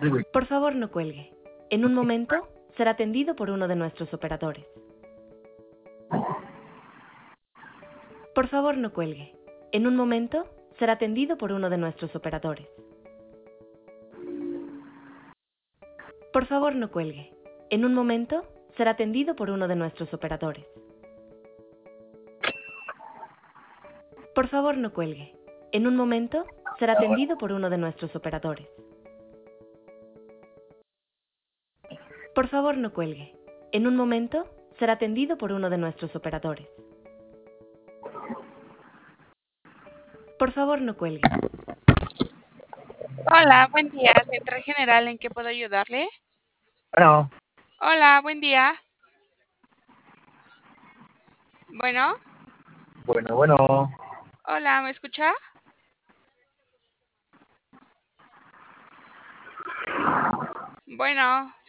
Por favor, no cuelgue. En un momento será atendido por uno de nuestros operadores. Por favor, no cuelgue. En un momento será atendido por uno de nuestros operadores. Por favor, no cuelgue. En un momento será atendido por uno de nuestros operadores. Por favor, no cuelgue. En un momento será atendido por uno de nuestros operadores. Por favor, no cuelgue. En un momento será atendido por uno de nuestros operadores. Por favor, no cuelgue. Hola, buen día, Central General, ¿en qué puedo ayudarle? Bueno, Hola, buen día. Bueno, bueno. hola, ¿me escucha? Bueno.